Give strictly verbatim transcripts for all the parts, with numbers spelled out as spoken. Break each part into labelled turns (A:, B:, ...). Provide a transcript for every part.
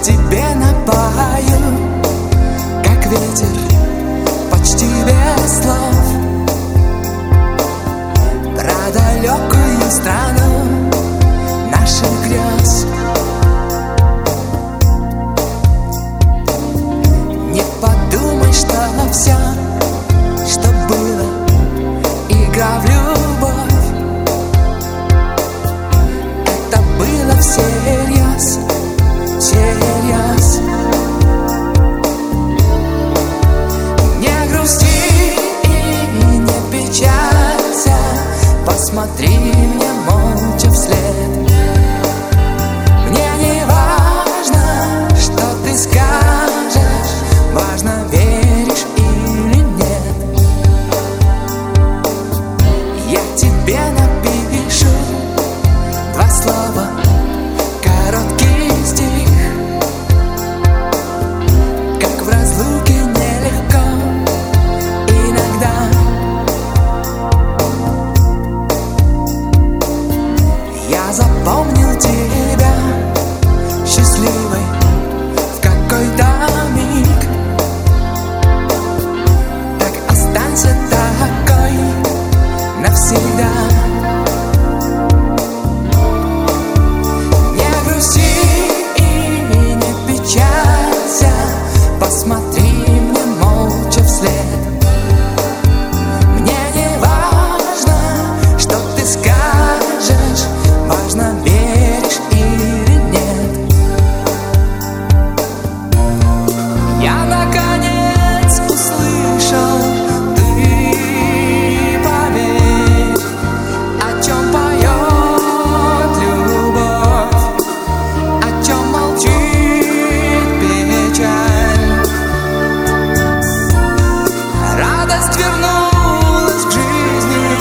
A: тебе напою, как ветер, почти без слов, про далекую страну наших грез. Не подумай, что все, что было, игра в любовь. Это было всерьез, всерьез. Не грусти и не печалься, посмотри мне молча вслед. Мне не важно, что ты скажешь, важно, веришь или нет. Я тебе напишу два слова, короткий стих. Как в разлуке нелегко иногда. Я запомнил тебя счастливой в какой-то миг. Так останься такой навсегда. Не грусти и не печалься, посмотри мне молча вслед. Мне не важно, что ты скажешь, важно, веришь или нет. Я наконец услышал, ты поверь, о чем поет любовь, о чем молчит печаль. Радость вернулась к жизни,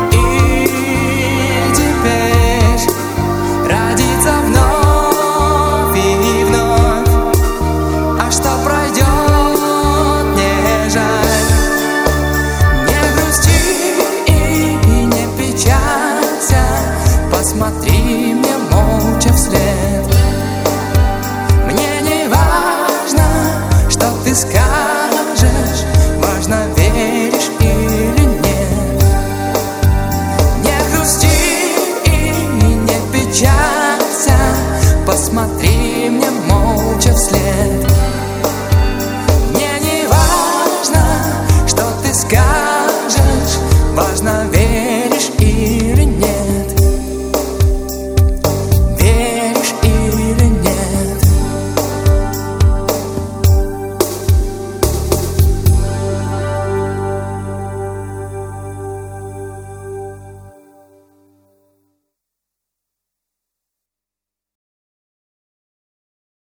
A: и теперь родится вновь и вновь. А что пройдет, не жаль. Не грусти и не печалься, посмотри мне молча вслед. Мне не важно, что ты скажешь,